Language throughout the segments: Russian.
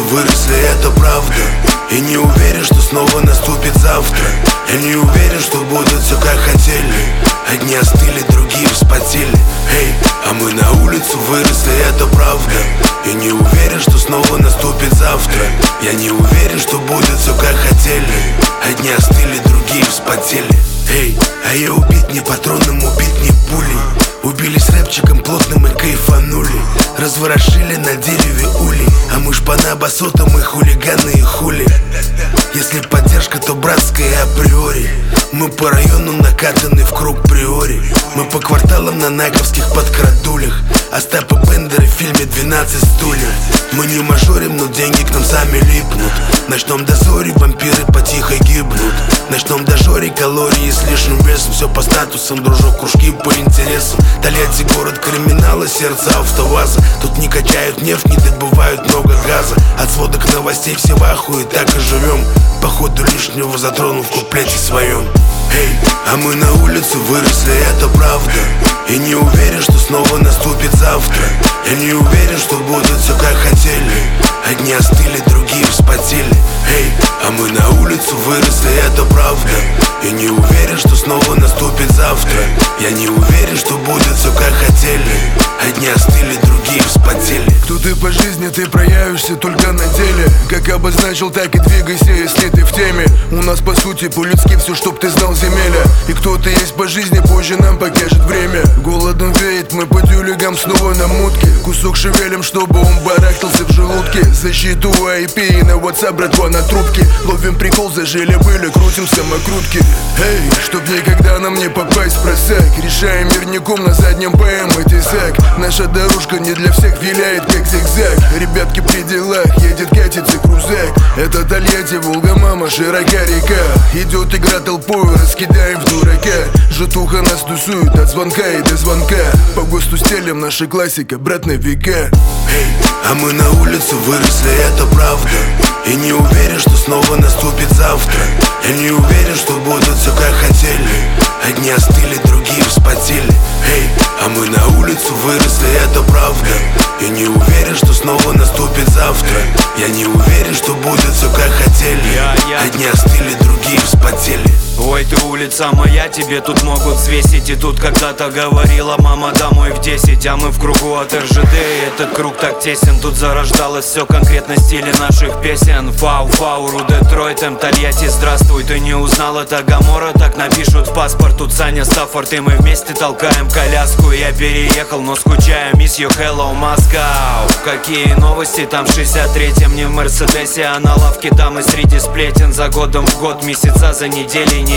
выросли, это правда. И не уверен, что снова наступит завтра. Я не уверен, что будет все как хотели. Одни остыли, другие вспотели. Эй, а мы на улицу выросли, это правда. И не уверен, что снова наступит завтра. Я не уверен, что будет все как хотели. Одни остыли, другие вспотели. Эй, а я убит не патроном, убит не пулей. Убились рэпчиком плотным и кайфанули. Разворошили на дереве улей. А мы шпана басота, мы хулиганы и хули. Если поддержка, то братская априори. Мы по району накатаны в круг приори. Мы по кварталам на наковских подкрадулях. Остапа Бендера в фильме 12 стульев. Мы не мажорим, но деньги к нам сами липнут. В ночном дозоре вампиры потихо гибнут. В ночном дожоре калории с лишним весом. Все по статусам, дружок, кружки по интересам. Тольятти город криминала, сердце АвтоВАЗа. Тут не качают нефть, не добывают много газа. От сводок новостей все в ахуе, так и живем. Походу лишнего затронул в куплете своем. Эй, а мы на улицу выросли, это правда. И не уверен, что снова наступит завтра. Я не уверен, что будет все как хотели. Одни остыли, другие вспотели. Эй, а мы на улицу выросли, это правда. И не уверен, что снова наступит завтра. Я не уверен, что будет все как хотели. Одни остыли, другие вспотели. Кто ты по жизни, ты проявишься только на деле. Как обозначил, так и двигайся, если ты в теме. У нас по сути по-людски все, чтоб ты знал земеля. И кто ты есть по жизни, позже нам покажет время. Голодом веет, мы по тюлегам снова на мутке. Кусок шевелим, чтобы он барахтался в желудке. Защиту IP и на WhatsApp, братва, на трубке. Ловим прикол, зажили-были, крутим самокрутки. Эй, чтоб никогда нам не попасть в просак. Решаем мирником на заднем БМ и тесак. Наша дорожка не для всех виляет, как зигзаг. Ребятки при делах, едет, катится крузак. Это Тольятти, Волга, мама, широка река. Идет игра толпой, раскидаем в дурака. Житуха нас тусует от звонка и до звонка. По ГОСТу стелем, наша классика, брат, на века. Эй, а мы на улицу выросли, это правда. И не уверен, что снова наступит завтра. Я не уверен, что будет все как хотели. Одни остыли, другие вспотели. Эй, а мы на улицу выросли, это правда. И не уверен, что снова наступит завтра. Я не уверен, что будет все как хотели. Одни остыли, другие вспотели. Ой, ты улица моя, тебе тут могут взвесить. И тут когда-то говорила мама домой в 10. А мы в кругу от РЖД, и этот круг так тесен. Тут зарождалось все конкретно в стиле наших песен. Фау-фауру, Детройтом, Тольятти, здравствуй. Ты не узнал, это Гамора, так напишут в паспорт. Тут Саня Стаффорд, и мы вместе толкаем коляску. Я переехал, но скучаю, miss you, hello, Moscow. Какие новости там в 63-м, не в Мерседесе, а на лавке там и среди сплетен. За годом в год, месяца за недели.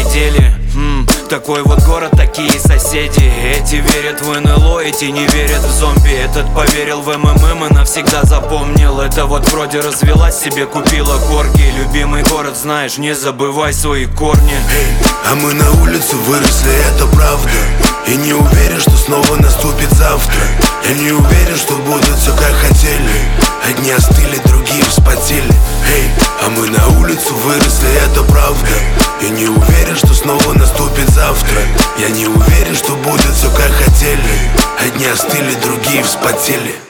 Такой вот город, такие соседи. Эти верят в НЛО, эти не верят в зомби. Этот поверил в МММ и навсегда запомнил. Это вот вроде развелась, себе купила корги. Любимый город, знаешь, не забывай свои корни. Эй, а мы на улицу выросли, это правда. И не уверен, что снова наступит завтра. Я не уверен, что будет все как хотели. Одни остыли, другие вспотели. Эй, а мы на улицу выросли, это правда. И не уверен, что снова наступит завтра. Я не уверен, что будет все как хотели. Одни остыли, другие вспотели.